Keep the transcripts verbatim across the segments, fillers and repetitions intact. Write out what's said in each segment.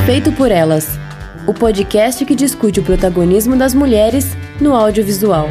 Feito por Elas, o podcast que discute o protagonismo das mulheres no audiovisual.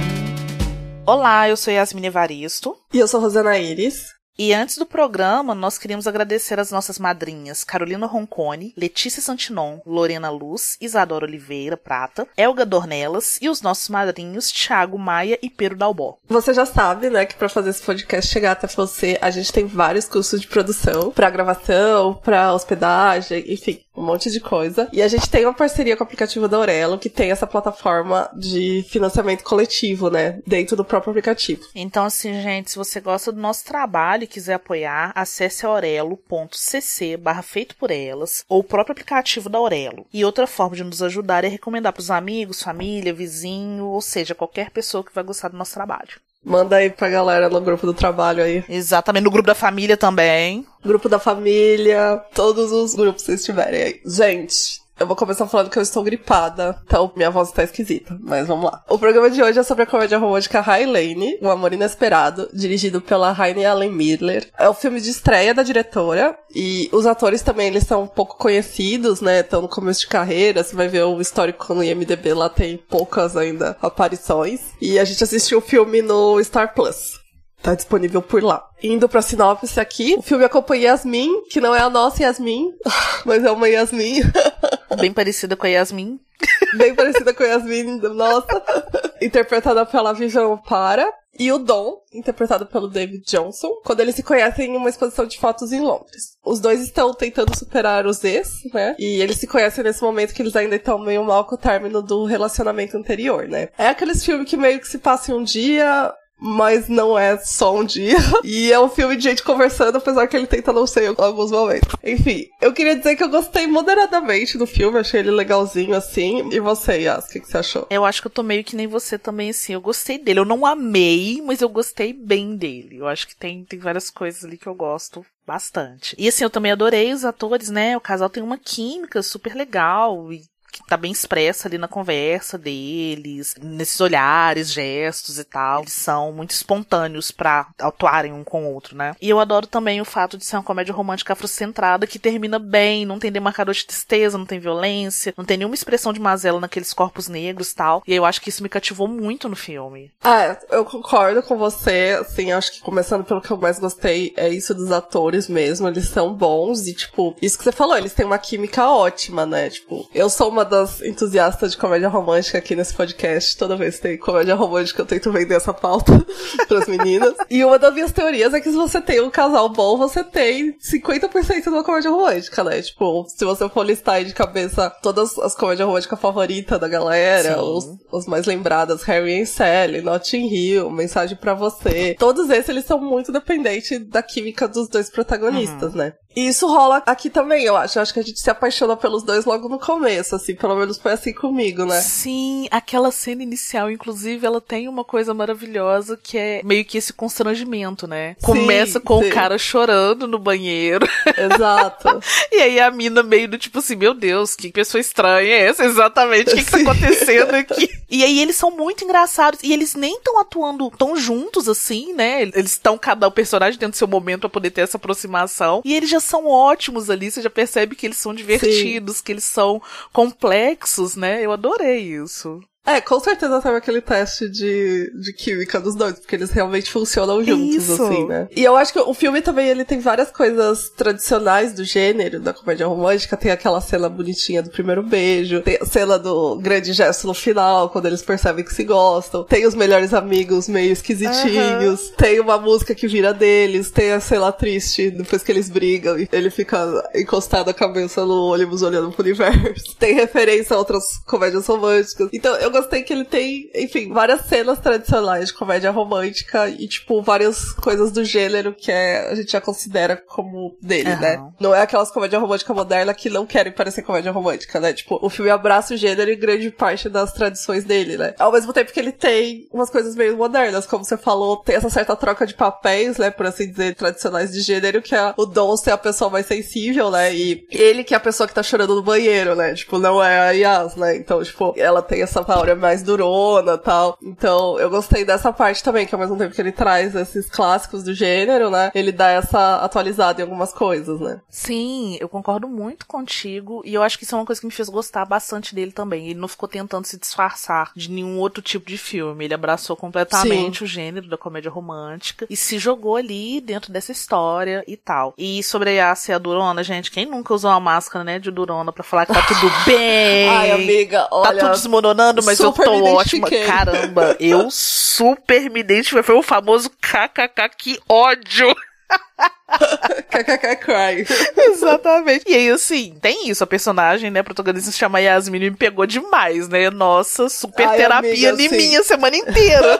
Olá, eu sou Yasmine Evaristo. E eu sou Rosana Iris. E antes do programa, nós queríamos agradecer as nossas madrinhas Carolina Roncone, Letícia Santinon, Lorena Luz, Isadora Oliveira Prata, Elga Dornelas e os nossos madrinhos Thiago Maia e Pedro Dalbó. Você já sabe, né, que pra fazer esse podcast chegar até você, a gente tem vários cursos de produção, pra gravação, pra hospedagem, enfim, um monte de coisa. E a gente tem uma parceria com o aplicativo da Aurelo, que tem essa plataforma de financiamento coletivo, né, dentro do próprio aplicativo. Então, assim, gente, se você gosta do nosso trabalho e quiser apoiar, acesse aurelo.cc barra feito por elas ou o próprio aplicativo da Aurelo. E outra forma de nos ajudar é recomendar pros amigos, família, vizinho, ou seja, qualquer pessoa que vai gostar do nosso trabalho. Manda aí pra galera no grupo do trabalho aí. Exatamente, no grupo da família também. Grupo da família, todos os grupos que vocês tiverem aí. Gente, eu vou começar falando que eu estou gripada, então minha voz está esquisita, mas vamos lá. O programa de hoje é sobre a comédia romântica High Lane, Um Amor Inesperado, dirigido pela Heine Allen Miller. É o filme de estreia da diretora, e os atores também, eles são um pouco conhecidos, né, estão no começo de carreira, você vai ver o histórico no I M D B, lá tem poucas ainda aparições. E a gente assistiu o filme no Star Plus. Tá disponível por lá. Indo pra sinopse aqui, o filme acompanha Yasmin, que não é a nossa Yasmin, mas é uma Yasmin. Bem parecida com a Yasmin. Bem parecida com a Yasmin, nossa. Interpretada pela Vivian Para. E o Dom, interpretado pelo David Johnson, quando eles se conhecem em uma exposição de fotos em Londres. Os dois estão tentando superar os ex, né? E eles se conhecem nesse momento que eles ainda estão meio mal com o término do relacionamento anterior, né? É aqueles filmes que meio que se passa em um dia, mas não é só um dia. E é um filme de gente conversando, apesar que ele tenta não ser em alguns momentos. Enfim, eu queria dizer que eu gostei moderadamente do filme, achei ele legalzinho, assim. E você, Yas, o que, que você achou? Eu acho que eu tô meio que nem você também, assim. Eu gostei dele. Eu não amei, mas eu gostei bem dele. Eu acho que tem, tem várias coisas ali que eu gosto bastante. E assim, eu também adorei os atores, né? O casal tem uma química super legal e que tá bem expressa ali na conversa deles, nesses olhares, gestos e tal. Eles são muito espontâneos pra atuarem um com o outro, né? E eu adoro também o fato de ser uma comédia romântica afrocentrada que termina bem, não tem demarcador de tristeza, não tem violência, não tem nenhuma expressão de mazela naqueles corpos negros e tal. E eu acho que isso me cativou muito no filme. Ah, eu concordo com você, assim, acho que começando pelo que eu mais gostei é isso dos atores mesmo, eles são bons e, tipo, isso que você falou, eles têm uma química ótima, né? Tipo, eu sou uma das entusiastas de comédia romântica aqui nesse podcast. Toda vez que tem comédia romântica eu tento vender essa pauta pras meninas. E uma das minhas teorias é que se você tem um casal bom, você tem cinquenta por cento de uma comédia romântica, né? Tipo, se você for listar aí de cabeça todas as comédias românticas favoritas da galera, os, os mais lembradas, Harry and Sally, Notting Hill, Mensagem pra Você, todos esses eles são muito dependentes da química dos dois protagonistas, uhum. né? E isso rola aqui também, eu acho. Eu acho que a gente se apaixona pelos dois logo no começo, assim. Pelo menos foi assim comigo, né? Sim, aquela cena inicial, inclusive, ela tem uma coisa maravilhosa que é meio que esse constrangimento, né? Sim, começa com sim. o cara chorando no banheiro. Exato. E aí a mina meio do tipo assim, meu Deus, que pessoa estranha é essa? Exatamente, o que, que tá acontecendo aqui? E aí eles são muito engraçados. E eles nem estão atuando tão juntos assim, né? Eles estão, cada personagem dentro do seu momento pra poder ter essa aproximação. E eles já são ótimos ali, você já percebe que eles são divertidos, sim. que eles são complexos, né? Eu adorei isso. É, com certeza teve aquele teste de, de química dos dois, porque eles realmente funcionam juntos, Isso. assim, né? E eu acho que o filme também, ele tem várias coisas tradicionais do gênero, da comédia romântica. Tem aquela cena bonitinha do primeiro beijo, tem a cena do grande gesto no final, quando eles percebem que se gostam, tem os melhores amigos meio esquisitinhos, uhum. tem uma música que vira deles, tem a cena triste, depois que eles brigam, e ele fica encostado a cabeça no ônibus olhando pro universo. Tem referência a outras comédias românticas. Então, eu gostei que ele tem, enfim, várias cenas tradicionais de comédia romântica e, tipo, várias coisas do gênero que é, a gente já considera como dele, uhum. né? Não é aquelas comédias românticas modernas que não querem parecer comédia romântica, né? Tipo, o filme abraça o gênero e grande parte das tradições dele, né? Ao mesmo tempo que ele tem umas coisas meio modernas, como você falou, tem essa certa troca de papéis, né, por assim dizer, tradicionais de gênero, que é o Dom ser a pessoa mais sensível, né? E ele que é a pessoa que tá chorando no banheiro, né? Tipo, não é a Yas, né? Então, tipo, ela tem essa história mais durona e tal. Então, eu gostei dessa parte também, que ao mesmo tempo que ele traz esses clássicos do gênero, né, ele dá essa atualizada em algumas coisas, né. Sim, eu concordo muito contigo, e eu acho que isso é uma coisa que me fez gostar bastante dele também. Ele não ficou tentando se disfarçar de nenhum outro tipo de filme. Ele abraçou completamente Sim. o gênero da comédia romântica e se jogou ali dentro dessa história e tal. E sobre a Yas e a Durona, gente, quem nunca usou uma máscara, né, de Durona pra falar que tá tudo bem? Ai, amiga, olha... Tá tudo desmoronando, mas eu tô ótima. Caramba, eu super me identifiquei. Foi o famoso kkk, que ódio! Kkk cry. Exatamente. E aí, assim, tem isso, a personagem, né, a protagonista se chama Yasmin e me pegou demais, né? Nossa, super Ai, terapia amiga, em sim. mim a semana inteira.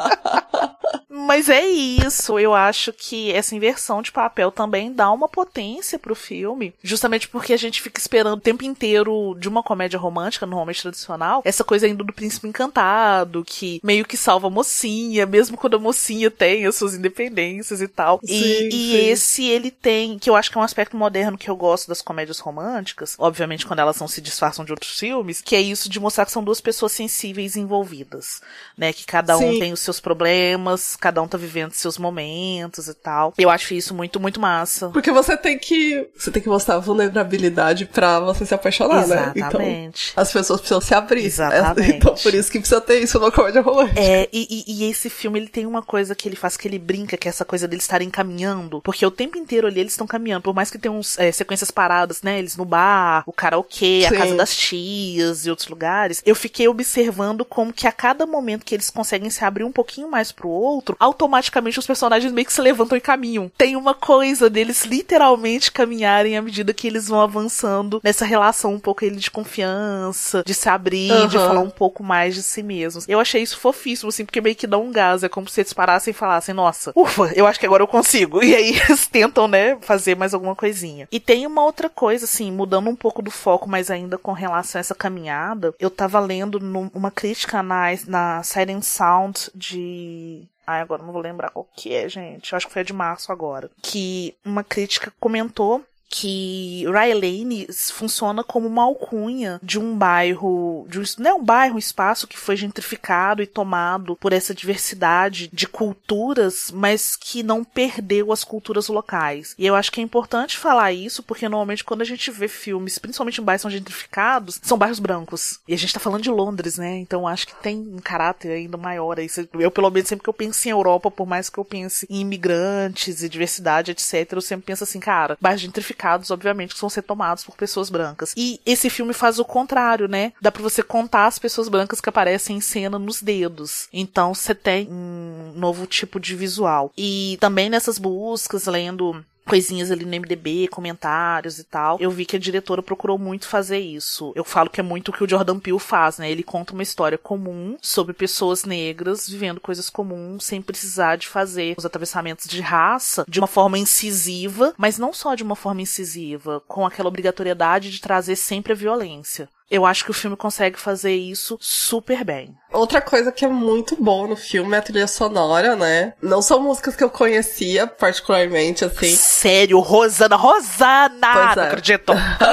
Mas é isso, eu acho que essa inversão de papel também dá uma potência pro filme, justamente porque a gente fica esperando o tempo inteiro de uma comédia romântica, normalmente tradicional, essa coisa ainda do príncipe encantado, que meio que salva a mocinha, mesmo quando a mocinha tem as suas independências e tal. Sim, e, e sim. esse, ele tem, que eu acho que é um aspecto moderno que eu gosto das comédias românticas, obviamente quando elas não se disfarçam de outros filmes, que é isso de mostrar que são duas pessoas sensíveis envolvidas, né, que cada um sim. tem os seus problemas, cada um tá vivendo seus momentos e tal. Eu acho isso muito, muito massa. Porque você tem que você tem que mostrar vulnerabilidade pra você se apaixonar, Exatamente. né? Exatamente. Então, as pessoas precisam se abrir. Exatamente. Então, por isso que precisa ter isso na comédia romântica. É, e, e, e esse filme, ele tem uma coisa que ele faz, que ele brinca, que é essa coisa deles estarem caminhando, porque o tempo inteiro ali eles estão caminhando, por mais que tenham é, sequências paradas, né? Eles no bar, o karaokê, Sim. a casa das tias e outros lugares. Eu fiquei observando como que a cada momento que eles conseguem se abrir um pouquinho mais pro outro, automaticamente os personagens meio que se levantam e caminham. Tem uma coisa deles literalmente caminharem à medida que eles vão avançando nessa relação um pouco ele de confiança, de se abrir, uhum. de falar um pouco mais de si mesmos. Eu achei isso fofíssimo, assim, porque meio que dá um gás. É como se eles parassem e falassem, nossa, ufa, eu acho que agora eu consigo. E aí eles tentam, né, fazer mais alguma coisinha. E tem uma outra coisa, assim, mudando um pouco do foco, mas ainda com relação a essa caminhada, eu tava lendo num, uma crítica na, na Sight and Sound de... Ai, agora não vou lembrar qual que é, gente. Eu acho que foi a de março agora. Que uma crítica comentou que Rye Lane funciona como uma alcunha de um bairro, de um, não é um bairro, um espaço que foi gentrificado e tomado por essa diversidade de culturas, mas que não perdeu as culturas locais. E eu acho que é importante falar isso, porque normalmente quando a gente vê filmes, principalmente em bairros que são gentrificados, são bairros brancos. E a gente tá falando de Londres, né? Então acho que tem um caráter ainda maior aí. Eu, pelo menos, sempre que eu penso em Europa, por mais que eu pense em imigrantes e diversidade, etcétera, eu sempre penso assim, cara, bairros gentrificados obviamente, que vão ser tomados por pessoas brancas. E esse filme faz o contrário, né? Dá pra você contar as pessoas brancas que aparecem em cena nos dedos. Então, você tem um novo tipo de visual. E também nessas buscas, lendo coisinhas ali no M D B, comentários e tal, eu vi que a diretora procurou muito fazer isso. Eu falo que é muito o que o Jordan Peele faz, né? Ele conta uma história comum sobre pessoas negras vivendo coisas comuns sem precisar de fazer os atravessamentos de raça de uma forma incisiva, mas não só de uma forma incisiva, com aquela obrigatoriedade de trazer sempre a violência. Eu acho que o filme consegue fazer isso super bem. Outra coisa que é muito boa no filme é a trilha sonora, né? Não são músicas que eu conhecia particularmente, assim. Sério? Rosana? Rosana! Pois é. Não acredito!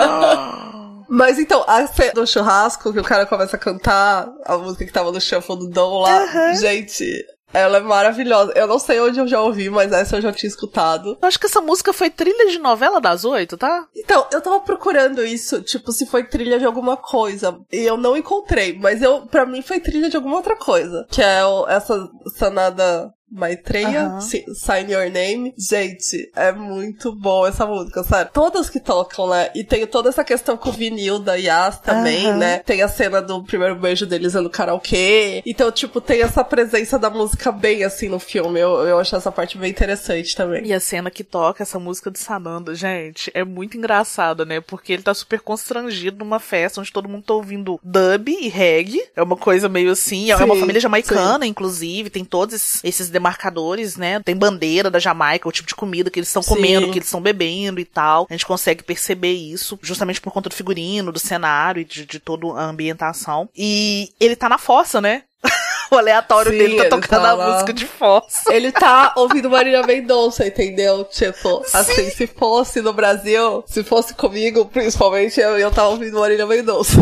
Mas então, a cena do churrasco, que o cara começa a cantar a música que tava no shuffle do Dom lá, uhum. gente... Ela é maravilhosa. Eu não sei onde eu já ouvi, mas essa eu já tinha escutado. Eu acho que essa música foi trilha de novela das oito, tá? Então, eu tava procurando isso, tipo, se foi trilha de alguma coisa. E eu não encontrei, mas eu, pra mim foi trilha de alguma outra coisa. Que é o, essa Sanada Maitreya, uhum. Sign Your Name. Gente, é muito boa essa música, sério. Todas que tocam, né? E tem toda essa questão com o vinil da Yas também, uhum. né? Tem a cena do primeiro beijo deles no karaokê. Então, tipo, tem essa presença da música bem, assim, no filme. Eu, eu acho essa parte bem interessante também. E a cena que toca essa música de Sananda, gente, é muito engraçada, né? Porque ele tá super constrangido numa festa onde todo mundo tá ouvindo dub e reggae. É uma coisa meio assim. Sim, é uma família jamaicana, sim. inclusive. Tem todos esses marcadores, né? Tem bandeira da Jamaica, o tipo de comida que eles estão comendo, que eles estão bebendo e tal. A gente consegue perceber isso, justamente por conta do figurino, do cenário e de, de toda a ambientação. E ele tá na fossa, né? O aleatório Sim, dele tá tocando tá a lá. música de Foz. Ele tá ouvindo Marília Mendonça, entendeu? Tipo, Sim. assim, se fosse no Brasil, se fosse comigo, principalmente, eu ia estar ouvindo Marília Mendonça.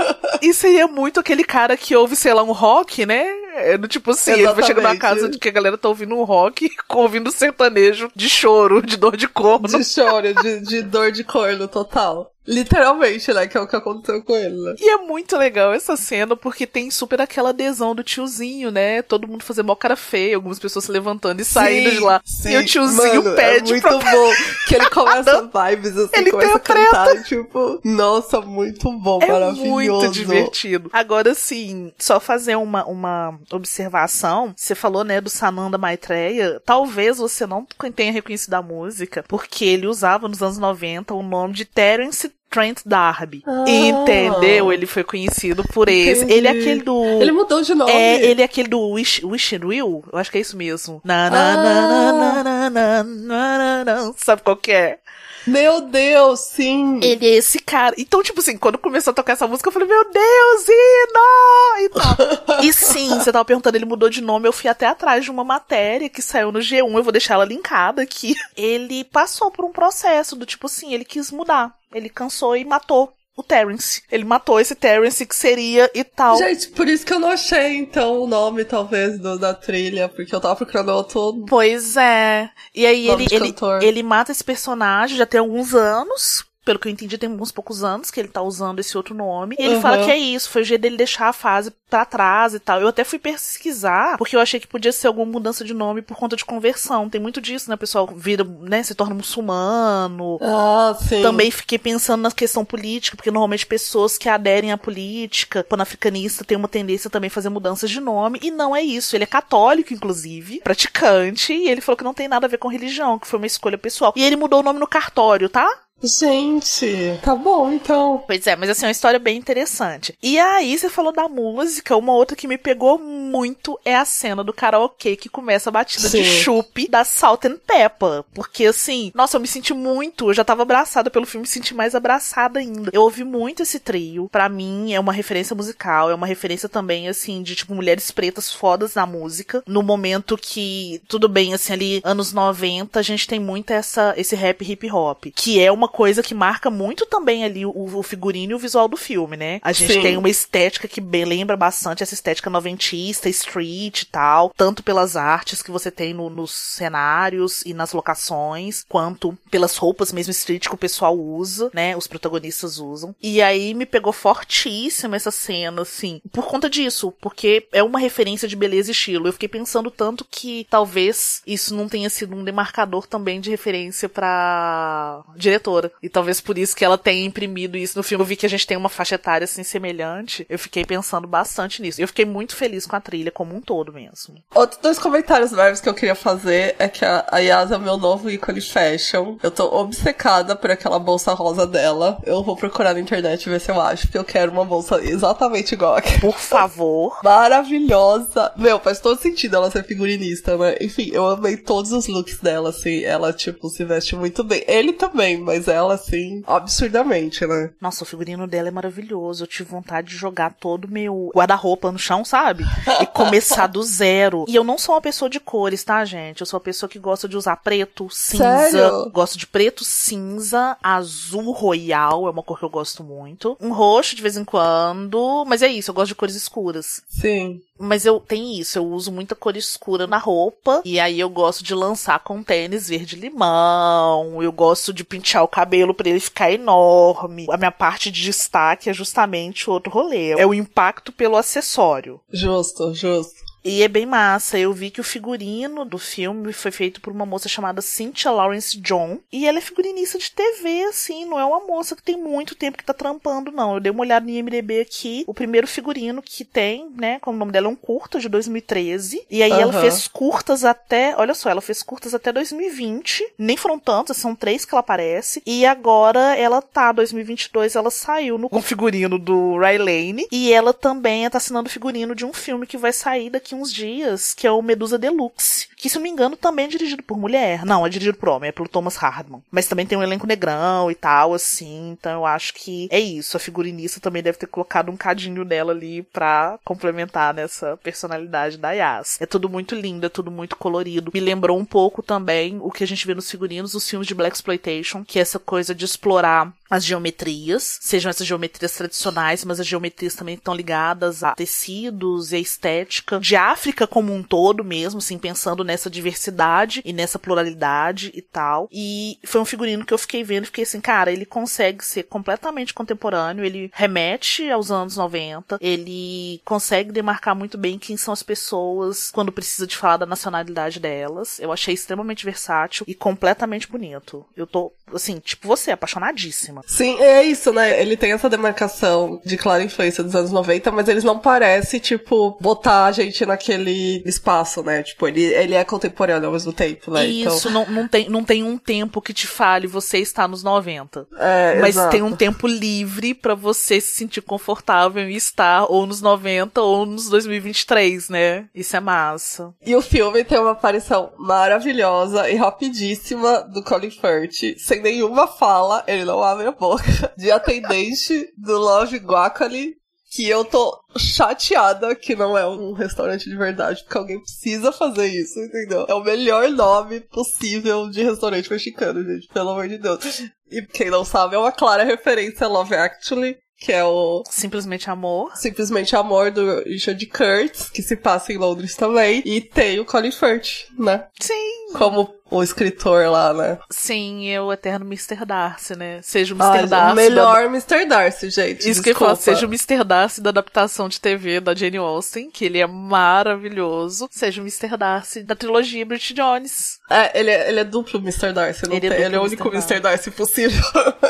E seria muito aquele cara que ouve, sei lá, um rock, né? É do tipo assim, Exatamente. ele vai chegar numa casa de que a galera tá ouvindo um rock, ouvindo sertanejo de choro, de dor de corno. De choro, de, de dor de corno total. Literalmente, né? Que é o que aconteceu com ele, né? E é muito legal essa cena, porque tem super aquela adesão do tiozinho, né? Todo mundo fazendo mó cara feia, algumas pessoas se levantando e saindo de lá. Sim, E o tiozinho mano, pede é muito pra... bom. Que ele começa vibes, assim, Ele começa a interpreta. cantar, tipo... Nossa, muito bom, É maravilhoso. muito divertido. Agora, assim, só fazer uma, uma observação. Você falou, né, do Sananda Maitreya. Talvez você não tenha reconhecido a música, porque ele usava nos anos noventa o nome de Terence Trent D'Arby. Ah. Entendeu? Ele foi conhecido por esse. Entendi. Ele é aquele do... Ele mudou de nome. É, ele é aquele do Wish, Wish and Will? Eu acho que é isso mesmo. Na, na, Ah. na, na, na, na, na, na, na. Sabe qual que é? Meu Deus, sim. Ele é esse cara. Então, tipo assim, quando começou a tocar essa música, eu falei, meu Deus, Ino! E tal. E sim, você tava perguntando, ele mudou de nome, eu fui até atrás de uma matéria que saiu no G um, eu vou deixar ela linkada aqui. Ele passou por um processo do tipo assim, ele quis mudar. Ele cansou e matou o Terence. Ele matou esse Terence que seria e tal. Gente, por isso que eu não achei, então, o nome, talvez, do, da trilha, porque eu tava procurando outro... Pois é. E aí Nome ele, de ele, cantor. ele mata esse personagem já tem alguns anos. Pelo que eu entendi, tem alguns poucos anos que ele tá usando esse outro nome. E ele Uhum. fala que é isso, foi o jeito dele deixar a fase pra trás e tal. Eu até fui pesquisar, porque eu achei que podia ser alguma mudança de nome por conta de conversão. Tem muito disso, né? O pessoal vira, né, se torna muçulmano. Ah, sim. Também fiquei pensando na questão política, porque normalmente pessoas que aderem à política panafricanista têm uma tendência também a fazer mudanças de nome, e não é isso. Ele é católico, inclusive, praticante, e ele falou que não tem nada a ver com religião, que foi uma escolha pessoal. E ele mudou o nome no cartório, tá? Gente, tá bom, então. Pois é, mas assim, é uma história bem interessante. E aí, você falou da música, uma outra que me pegou muito é a cena do karaokê que começa a batida Sim. de chup da Salt and Pepper. Porque assim, nossa, eu me senti muito, eu já tava abraçada pelo filme, me senti mais abraçada ainda. Eu ouvi muito esse trio, pra mim é uma referência musical, é uma referência também, assim, de tipo, mulheres pretas fodas na música, no momento que, tudo bem, assim, ali, anos noventa, a gente tem muito essa, esse rap hip hop, que é uma coisa que marca muito também ali o, o figurino e o visual do filme, né? A gente Sim. tem uma estética que bem lembra bastante essa estética noventista, street e tal, tanto pelas artes que você tem no, nos cenários e nas locações, quanto pelas roupas mesmo street que o pessoal usa, né? Os protagonistas usam. E aí me pegou fortíssima essa cena, assim, por conta disso, porque é uma referência de beleza e estilo. Eu fiquei pensando tanto que talvez isso não tenha sido um demarcador também de referência pra diretora. E talvez por isso que ela tenha imprimido isso no filme. Eu vi que a gente tem uma faixa etária assim semelhante. Eu fiquei pensando bastante nisso. Eu fiquei muito feliz com a trilha como um todo mesmo. Outros dois comentários breves que eu queria fazer é que a, a Yas é meu novo ícone fashion. Eu tô obcecada por aquela bolsa rosa dela. Eu vou procurar na internet ver se eu acho, porque eu quero uma bolsa exatamente igual aquela. Por favor. Maravilhosa. Meu, faz todo sentido ela ser figurinista, né? Enfim, eu amei todos os looks dela, assim. Ela, tipo, se veste muito bem. Ele também, mas ela, assim, absurdamente, né? Nossa, o figurino dela é maravilhoso. Eu tive vontade de jogar todo o meu guarda-roupa no chão, sabe? E começar do zero. E eu não sou uma pessoa de cores, tá, gente? Eu sou uma pessoa que gosta de usar preto, cinza. Sério? Gosto de preto, cinza, azul royal, é uma cor que eu gosto muito. Um roxo de vez em quando. Mas é isso, eu gosto de cores escuras. Sim. Mas eu tenho isso, eu uso muita cor escura na roupa. E aí eu gosto de lançar com tênis verde-limão. Eu gosto de pentear o cabelo pra ele ficar enorme. A minha parte de destaque é justamente o outro rolê. É o impacto pelo acessório. Justo, justo. E é bem massa. Eu vi que o figurino do filme foi feito por uma moça chamada Cynthia Lawrence John. E ela é figurinista de T V, assim. Não é uma moça que tem muito tempo que tá trampando, não. Eu dei uma olhada no I M D B aqui. O primeiro figurino que tem, né? Como o nome dela é um curta de dois mil e treze. E aí uhum. ela fez curtas até... Olha só, ela fez curtas até dois mil e vinte. Nem foram tantas, são três que ela aparece. E agora ela tá, dois mil e vinte e dois, ela saiu no com figurino do Ray Lane. E ela também tá assinando figurino de um filme que vai sair daqui uns dias, que é o Medusa Deluxe, que, se eu não me engano, também é dirigido por mulher. Não, é dirigido por homem, é pelo Thomas Hardman. Mas também tem um elenco negrão e tal, assim, então eu acho que é isso. A figurinista também deve ter colocado um cadinho dela ali pra complementar nessa personalidade da Yas. É tudo muito lindo, é tudo muito colorido. Me lembrou um pouco também o que a gente vê nos figurinos dos filmes de Blaxploitation, que é essa coisa de explorar as geometrias, sejam essas geometrias tradicionais, mas as geometrias também estão ligadas a tecidos e a estética de África como um todo mesmo, assim, pensando nessa diversidade e nessa pluralidade e tal. E foi um figurino que eu fiquei vendo e fiquei assim, cara, ele consegue ser completamente contemporâneo, ele remete aos anos noventa, ele consegue demarcar muito bem quem são as pessoas quando precisa de falar da nacionalidade delas. Eu achei extremamente versátil e completamente bonito. Eu tô, assim, tipo você, apaixonadíssima. Sim, é isso, né? Ele tem essa demarcação de clara influência dos anos noventa, mas eles não parecem, tipo, botar a gente naquele espaço, né? Tipo, ele, ele é contemporâneo ao mesmo tempo, né? Isso, então... não, não, tem, não tem um tempo que te fale você está nos noventa. É, mas exato. Tem um tempo livre pra você se sentir confortável em estar ou nos noventa ou nos dois mil e vinte e três, né? Isso é massa. E o filme tem uma aparição maravilhosa e rapidíssima do Colin Firth, sem nenhuma fala, ele não abre a boca, de atendente do Love Guacamole, que eu tô chateada que não é um restaurante de verdade, porque alguém precisa fazer isso, entendeu? É o melhor nome possível de restaurante mexicano, gente, pelo amor de Deus. E quem não sabe, é uma clara referência a Love Actually, que é o... Simplesmente Amor. Simplesmente Amor, do Richard Curtis, que se passa em Londres também. E tem o Colin Firth, né? Sim. Como o escritor lá, né? Sim, é o eterno mister Darcy, né? Seja o mister Ai, Darcy. O melhor da... mister Darcy, gente. Isso desculpa. que eu falo, seja o mister Darcy da adaptação de T V da Jane Austen, que ele é maravilhoso. Seja o mister Darcy da trilogia Bridget Jones. É, ele é, ele é duplo mister Darcy, não ele, tem, é, ele é o único mister Darcy possível.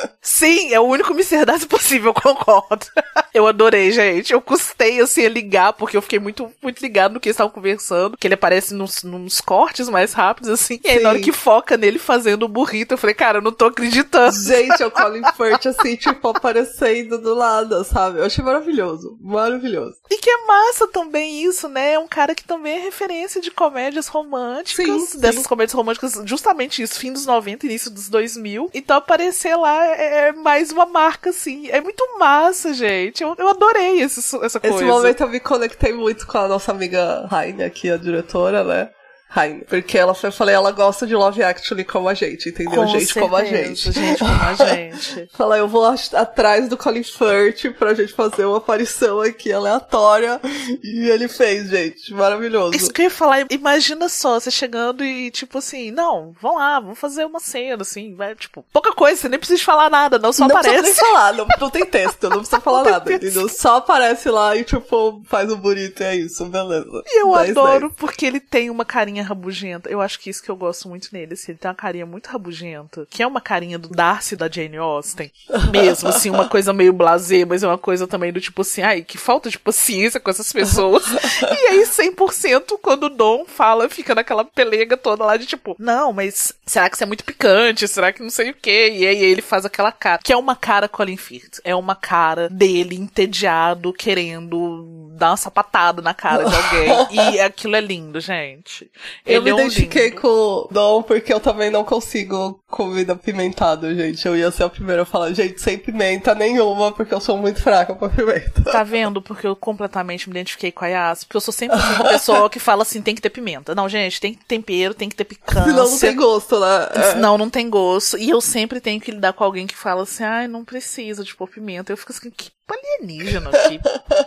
Sim, é o único mister Darcy possível, eu concordo. Eu adorei, gente. Eu custei, assim, a ligar, porque eu fiquei muito, muito ligado no que eles estavam conversando, que ele aparece nos, nos cortes mais rápidos, assim, e aí Sim. na hora que foca nele fazendo o burrito, eu falei, cara, eu não tô acreditando. Gente, é o Colin Firth, assim, tipo, aparecendo do lado, sabe? Eu achei maravilhoso, maravilhoso. E que é massa também isso, né? É um cara que também é referência de comédias românticas, sim, dessas sim. comédias românticas, justamente isso, fim dos noventa, início dos dois mil. Então aparecer lá é mais uma marca, assim. É muito massa, gente. Eu, eu adorei esse, essa coisa. Esse momento eu me conectei muito com a nossa amiga Raine aqui, a diretora, né? Raine. Porque ela foi, eu falei, ela gosta de Love Actually como a gente, entendeu? Com gente certeza, como a gente. Gente como a gente. Falei, eu vou atrás do Colin Firth pra gente fazer uma aparição aqui aleatória. E ele fez, gente. Maravilhoso. Isso que eu ia falar, imagina só, você chegando e tipo assim, não, vamos lá, vamos fazer uma cena, assim, vai, tipo, pouca coisa, você nem precisa falar nada, não, só não aparece. Não precisa nem falar, não, não tem texto, não precisa falar não nada, entendeu? Só aparece lá e tipo, faz o bonito e é isso, beleza. E eu dez, adoro dez. porque ele tem uma carinha rabugenta, eu acho que isso que eu gosto muito nele, assim, ele tem uma carinha muito rabugenta, que é uma carinha do Darcy da Jane Austen, mesmo, assim, uma coisa meio blasé, mas é uma coisa também do tipo assim, ai, que falta de paciência com essas pessoas. E aí, cem por cento, quando o Dom fala, fica naquela pelega toda lá de tipo, não, mas será que isso é muito picante? Será que não sei o quê? E aí ele faz aquela cara, que é uma cara Colin Firth, é uma cara dele entediado, querendo dar uma sapatada na cara de alguém. E aquilo é lindo, gente. Eu ele me é um identifiquei lindo. com o Dom porque eu também não consigo comida apimentada, gente. Eu ia ser a primeira a falar, gente, sem pimenta nenhuma, porque eu sou muito fraca com a pimenta. Tá vendo? Porque eu completamente me identifiquei com a Yas, porque eu sou sempre uma pessoa que fala assim, tem que ter pimenta. Não, gente, tem que ter tempero, tem que ter picância. Senão não tem gosto, né? É. Não, não tem gosto. E eu sempre tenho que lidar com alguém que fala assim, ai, não precisa de pôr pimenta. Eu fico assim, que alienígena, que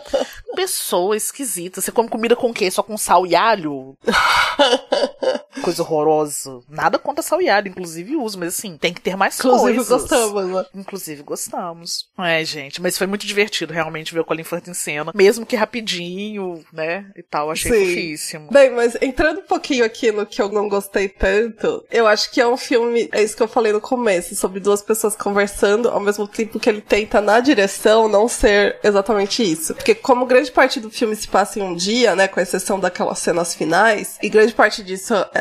pessoa esquisita. Você come comida com o quê? Só com sal e alho? Coisa horrorosa. Nada contra sal e alho, inclusive uso, mas assim, tem que ter mais inclusive, coisas. Inclusive gostamos, né? Inclusive gostamos. É, gente, mas foi muito divertido realmente ver o Colin Firth em cena, mesmo que rapidinho, né, e tal, achei Sim. fofíssimo. Bem, mas entrando um pouquinho aqui no que eu não gostei tanto, eu acho que é um filme, é isso que eu falei no começo, sobre duas pessoas conversando, ao mesmo tempo que ele tenta, na direção, não ser exatamente isso. Porque como grande parte do filme se passa em um dia, né, com exceção daquelas cenas finais, e grande parte disso é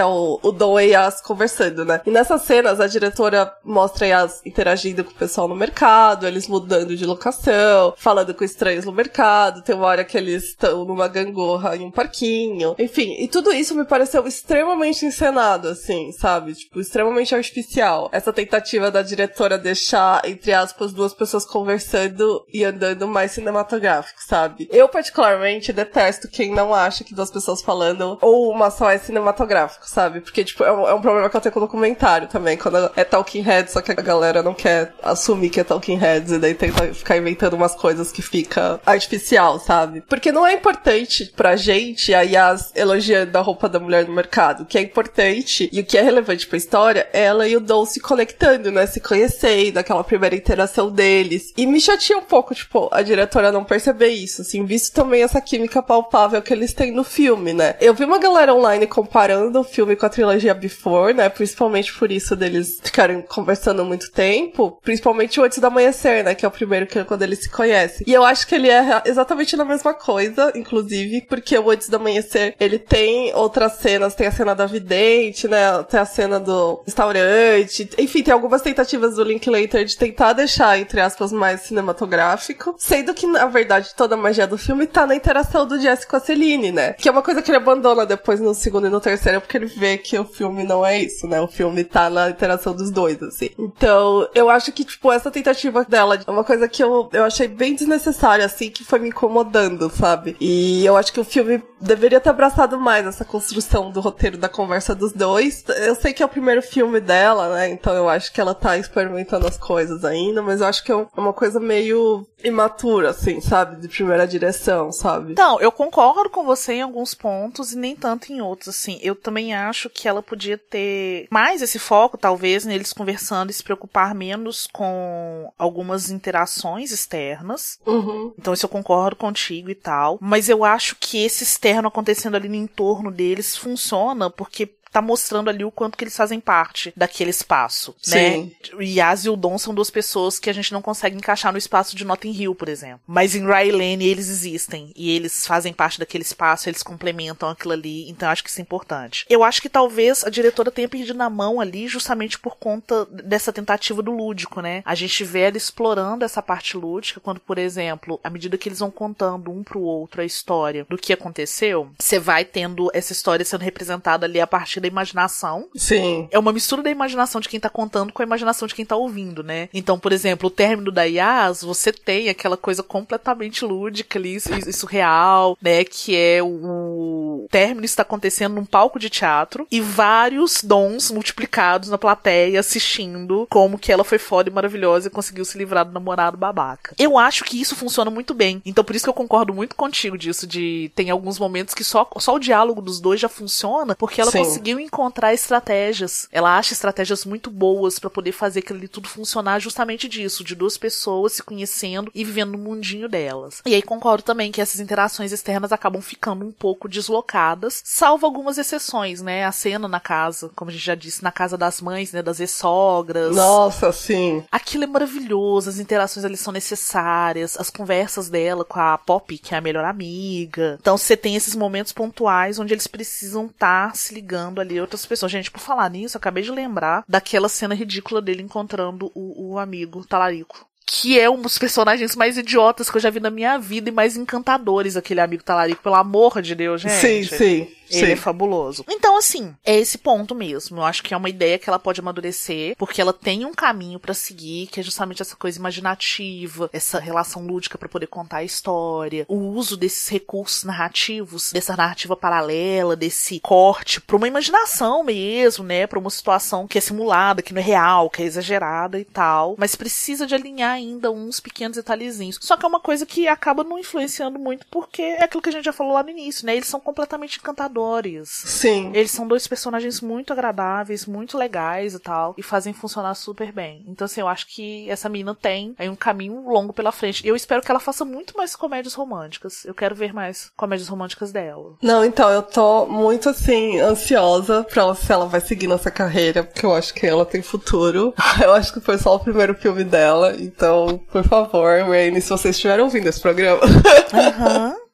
o, o Dom e a Yas conversando, né? E nessas cenas, a diretora mostra a Yas interagindo com o pessoal no mercado, eles mudando de locação, falando com estranhos no mercado, tem uma hora que eles estão numa gangorra em um parquinho, enfim, e tudo isso me pareceu extremamente encenado, assim, sabe? Tipo, extremamente artificial. Essa tentativa da diretora deixar, entre aspas, duas pessoas conversando e andando mais cinematográfico, sabe? Eu, particularmente, detesto quem não acha que duas pessoas falando ou uma só é cinematográfico, sabe? Porque, tipo, é um, é um problema que eu tenho com o documentário também, quando é talking head, só que a galera não quer assumir que é talking heads e daí tenta ficar inventando umas coisas que fica artificial, sabe? Porque não é importante pra gente a Yas elogiando a roupa da mulher no mercado. O que é importante e o que é relevante pra história é ela e o Dom se conectando, né? Se conhecendo, aquela primeira interação deles. E me chateia um pouco, tipo, a diretora não perceber isso, assim, visto também essa química palpável que eles têm no filme, né? Eu vi uma galera online comparando o filme com a trilogia Before, né? Principalmente por isso deles ficarem conversando muito tempo. Principalmente o Antes do Amanhecer, né? Que é o primeiro que é quando eles se conhecem. E eu acho que ele é exatamente na mesma coisa, inclusive, porque o Antes do Amanhecer, ele tem outras cenas, tem a cena da vidente, né? Tem a cena do restaurante. Enfim, tem algumas tentativas do Linklater de tentar deixar, entre aspas, mais cinematográfico. Sendo que, na verdade, toda a magia do filme tá na interação do Jesse com a Celine, né? Que é uma coisa que ele abandona depois no segundo e no terceiro, porque ele vê que o filme não é isso, né? O filme tá na interação dos dois, assim. Então, eu acho que, tipo, essa tentativa dela é uma coisa que eu, eu achei bem desnecessária, assim, que foi me incomodando, sabe? E eu acho que o filme deveria ter abraçado mais essa construção do roteiro da conversa dos dois. Eu sei que é o primeiro filme dela, né? Então eu acho que ela tá experimentando as coisas ainda, mas eu acho que é uma coisa meio imatura, assim, sabe? De primeira direção, sabe? Então, eu concordo com você em alguns pontos e nem tanto em outros, assim. Eu também acho que ela podia ter mais esse foco, talvez, neles conversando e se preocupar menos com algumas interações externas. Uhum. Então, isso eu concordo contigo e tal. Mas eu acho que esse externo acontecendo ali no entorno deles funciona porque tá mostrando ali o quanto que eles fazem parte daquele espaço, Sim. né? O Yas e o Dom são duas pessoas que a gente não consegue encaixar no espaço de Notting Hill, por exemplo. Mas em Rye Lane eles existem, e eles fazem parte daquele espaço, eles complementam aquilo ali, então eu acho que isso é importante. Eu acho que talvez a diretora tenha perdido na mão ali justamente por conta dessa tentativa do lúdico, né? A gente vê ela explorando essa parte lúdica, quando, por exemplo, à medida que eles vão contando um pro outro a história do que aconteceu, você vai tendo essa história sendo representada ali a partir da imaginação. Sim. É uma mistura da imaginação de quem tá contando com a imaginação de quem tá ouvindo, né? Então, por exemplo, o término da Yas, você tem aquela coisa completamente lúdica ali, isso, isso real, né? Que é o, o término está acontecendo num palco de teatro e vários dons multiplicados na plateia assistindo como que ela foi foda e maravilhosa e conseguiu se livrar do namorado babaca. Eu acho que isso funciona muito bem. Então, por isso que eu concordo muito contigo disso, de tem alguns momentos que só, só o diálogo dos dois já funciona, porque ela Sim. conseguiu encontrar estratégias. Ela acha estratégias muito boas pra poder fazer aquilo ali tudo funcionar justamente disso, de duas pessoas se conhecendo e vivendo no mundinho delas. E aí concordo também que essas interações externas acabam ficando um pouco deslocadas, salvo algumas exceções, né? A cena na casa, como a gente já disse, na casa das mães, né? Das ex-sogras. Nossa, sim. Aquilo é maravilhoso, as interações ali são necessárias, as conversas dela com a Poppy, que é a melhor amiga. Então você tem esses momentos pontuais onde eles precisam estar se ligando ali a outras pessoas. Gente, por falar nisso, eu acabei de lembrar daquela cena ridícula dele encontrando o, o amigo talarico. Que é um dos personagens mais idiotas que eu já vi na minha vida e mais encantadores, aquele amigo talarico, pelo amor de Deus, gente. Sim, sim. Ele Sim. é fabuloso. Então, assim, é esse ponto mesmo. Eu acho que é uma ideia que ela pode amadurecer, porque ela tem um caminho pra seguir, que é justamente essa coisa imaginativa, essa relação lúdica pra poder contar a história, o uso desses recursos narrativos, dessa narrativa paralela, desse corte pra uma imaginação mesmo, né? Pra uma situação que é simulada, que não é real, que é exagerada e tal. Mas precisa de alinhar ainda uns pequenos detalhezinhos. Só que é uma coisa que acaba não influenciando muito, porque é aquilo que a gente já falou lá no início, né? Eles são completamente encantadores. Sim. Eles são dois personagens muito agradáveis, muito legais e tal, e fazem funcionar super bem. Então, assim, eu acho que essa menina tem aí um caminho longo pela frente. Eu espero que ela faça muito mais comédias românticas. Eu quero ver mais comédias românticas dela. Não, então, eu tô muito, assim, ansiosa pra ela, se ela vai seguir nessa carreira, porque eu acho que ela tem futuro. Eu acho que foi só o primeiro filme dela, então, por favor, Rainey, se vocês estiverem ouvindo esse programa... Aham. Uhum.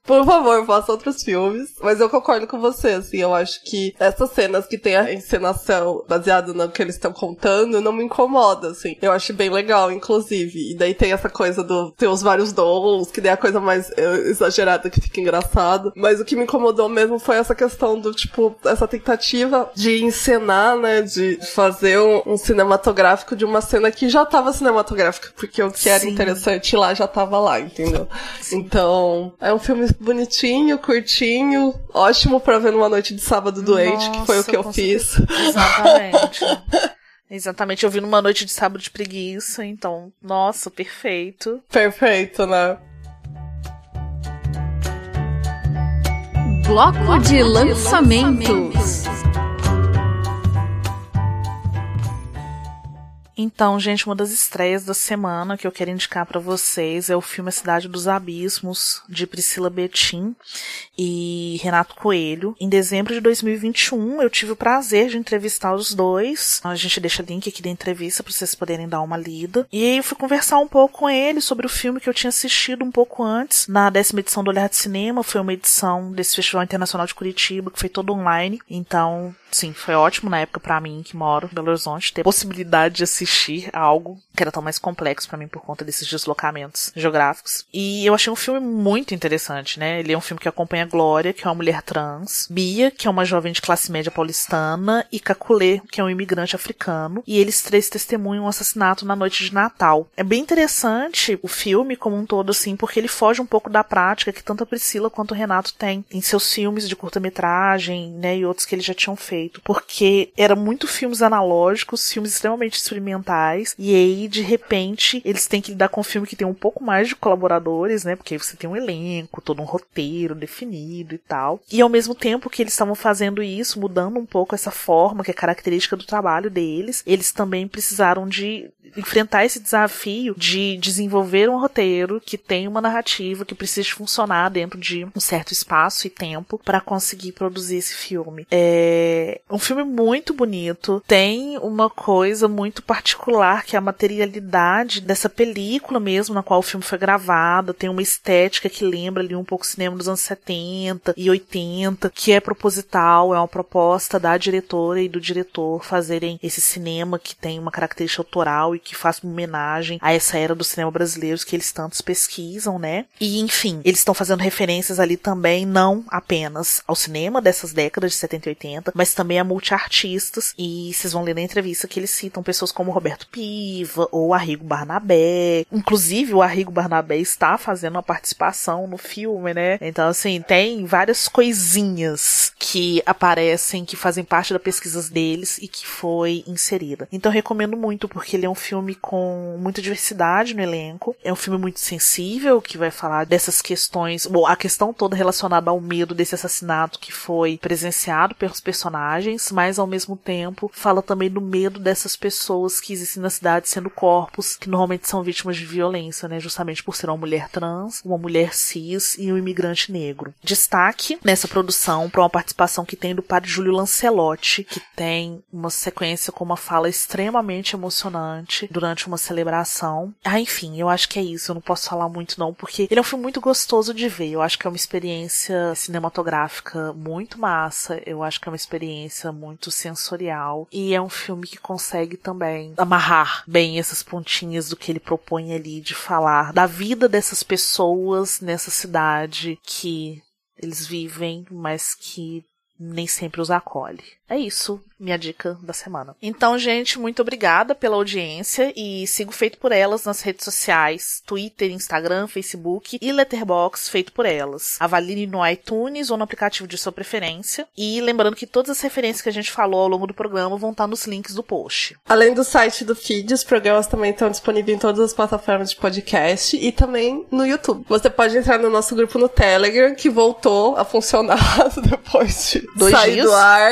Por favor, faça outros filmes. Mas eu concordo com você, assim, eu acho que essas cenas que tem a encenação baseada no que eles estão contando não me incomoda, assim. Eu acho bem legal, inclusive. E daí tem essa coisa do ter os vários dons, que daí é a coisa mais é, exagerada que fica engraçado. Mas o que me incomodou mesmo foi essa questão do, tipo, essa tentativa de encenar, né, de fazer um, um cinematográfico de uma cena que já tava cinematográfica, porque o que era Sim. interessante lá já tava lá, entendeu? Sim. Então, é um filme bonitinho, curtinho, ótimo pra ver numa noite de sábado doente, Nossa, que foi o que eu fiz. Exatamente. Exatamente, eu vi numa noite de sábado de preguiça, então, nossa, perfeito. Perfeito, né? Bloco de lançamentos. Então, gente, uma das estreias da semana que eu quero indicar pra vocês é o filme A Cidade dos Abismos, de Priscila Betim e Renato Coelho. Em dezembro de dois mil e vinte e um, eu tive o prazer de entrevistar os dois. A gente deixa o link aqui da entrevista pra vocês poderem dar uma lida. E aí eu fui conversar um pouco com eles sobre o filme que eu tinha assistido um pouco antes, na décima edição do Olhar de Cinema. Foi uma edição desse Festival Internacional de Curitiba, que foi todo online. Então, sim, foi ótimo na época pra mim, que moro em Belo Horizonte, ter a possibilidade de assistir algo que era tão mais complexo pra mim por conta desses deslocamentos geográficos. E eu achei um filme muito interessante, né? Ele é um filme que acompanha a Glória, que é uma mulher trans, Bia, que é uma jovem de classe média paulistana, e Caculê, que é um imigrante africano, e eles três testemunham um assassinato na noite de Natal. É bem interessante o filme como um todo, assim, porque ele foge um pouco da prática que tanto a Priscila quanto o Renato têm em seus filmes de curta-metragem, né, e outros que eles já tinham feito, porque eram muito filmes analógicos, filmes extremamente experimentais, e aí, de repente, eles têm que lidar com um filme que tem um pouco mais de colaboradores, né, porque aí você tem um elenco, todo um roteiro definido e tal, e ao mesmo tempo que eles estavam fazendo isso, mudando um pouco essa forma, que é característica do trabalho deles, eles também precisaram de enfrentar esse desafio de desenvolver um roteiro que tem uma narrativa que precisa funcionar dentro de um certo espaço e tempo para conseguir produzir esse filme. É um filme muito bonito, tem uma coisa muito particular que é a materialidade dessa película mesmo na qual o filme foi gravado, tem uma estética que lembra ali um pouco o cinema dos anos setenta e oitenta, que é proposital, é uma proposta da diretora e do diretor fazerem esse cinema que tem uma característica autoral e que faz uma homenagem a essa era do cinema brasileiro que eles tantos pesquisam, né? E, enfim, eles estão fazendo referências ali também, não apenas ao cinema dessas décadas de setenta e oitenta, mas também a multiartistas, e vocês vão ler na entrevista que eles citam pessoas como Roberto Piva ou Arrigo Barnabé. Inclusive, o Arrigo Barnabé está fazendo uma participação no filme, né? Então, assim, tem várias coisinhas que aparecem, que fazem parte das pesquisas deles e que foi inserida. Então, eu recomendo muito, porque ele é um filme com muita diversidade no elenco. É um filme muito sensível, que vai falar dessas questões, bom, a questão toda relacionada ao medo desse assassinato que foi presenciado pelos personagens, mas ao mesmo tempo fala também do medo dessas pessoas que existem na cidade sendo corpos, que normalmente são vítimas de violência, né, justamente por ser uma mulher trans, uma mulher cis e um imigrante negro. Destaque nessa produção para uma participação que tem do padre Júlio Lancelotti, que tem uma sequência com uma fala extremamente emocionante durante uma celebração. Ah, enfim, eu acho que é isso, eu não posso falar muito não, porque ele é um filme muito gostoso de ver, eu acho que é uma experiência cinematográfica muito massa, eu acho que é uma experiência muito sensorial, e é um filme que consegue também amarrar bem essas pontinhas do que ele propõe ali de falar da vida dessas pessoas nessa cidade que eles vivem, mas que nem sempre os acolhe. É isso, minha dica da semana. Então, gente, muito obrigada pela audiência e sigo Feito por Elas nas redes sociais, Twitter, Instagram, Facebook e Letterboxd Feito por Elas. Avalie no iTunes ou no aplicativo de sua preferência. E lembrando que todas as referências que a gente falou ao longo do programa vão estar nos links do post. Além do site do feed, os programas também estão disponíveis em todas as plataformas de podcast e também no YouTube. Você pode entrar no nosso grupo no Telegram, que voltou a funcionar depois de Dois sair dias? do ar.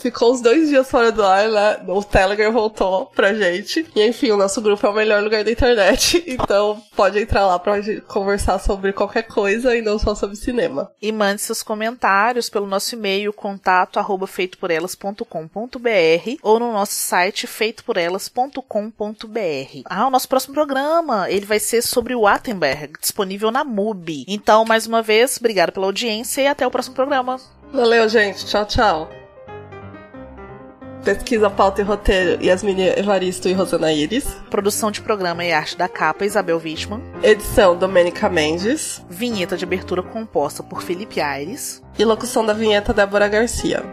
ficou uns dois dias fora do ar, né? O Telegram voltou pra gente. E enfim, o nosso grupo é o melhor lugar da internet. Então pode entrar lá pra gente conversar sobre qualquer coisa e não só sobre cinema. E mande seus comentários pelo nosso e-mail contato arroba feito por elas ponto com ponto b r ou no nosso site feito por elas ponto com ponto b r. Ah, o nosso próximo programa, ele vai ser sobre o Attenberg, disponível na MUBI. Então, mais uma vez, obrigada pela audiência e até o próximo programa. Valeu, gente. Tchau, tchau. Pesquisa, pauta e roteiro, Yasmine Evaristo e Rosana Iris. Produção de programa e arte da capa, Isabel Wittmann. Edição, Domênica Mendes. Vinheta de abertura composta por Felipe Aires. E locução da vinheta, Débora Garcia.